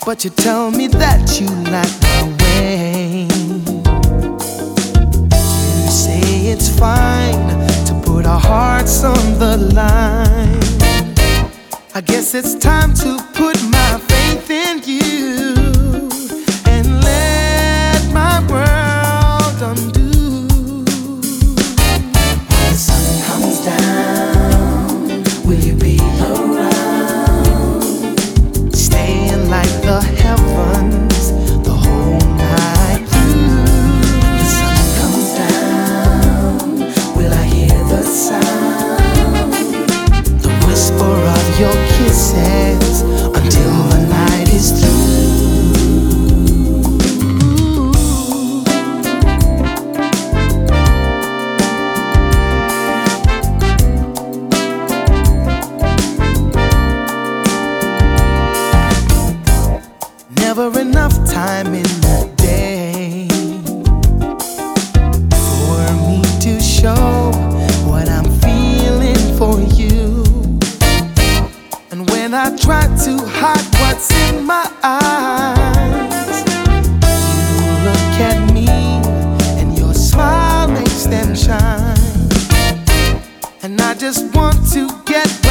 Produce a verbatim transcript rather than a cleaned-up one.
but you tell me that you like my way. You say it's fine to put our hearts on the line. I guess it's time to put my faith in you and let my world undo. When the sun comes down, will you be around? Staying like the heavens the whole night through. When the sun comes down, will I hear the sound, the whisper of your kisses until the night is through? Never enough time in the day for me to show what I'm feeling for you. And when I try to hide what's in my eyes, you look at me and your smile makes them shine. And I just want to get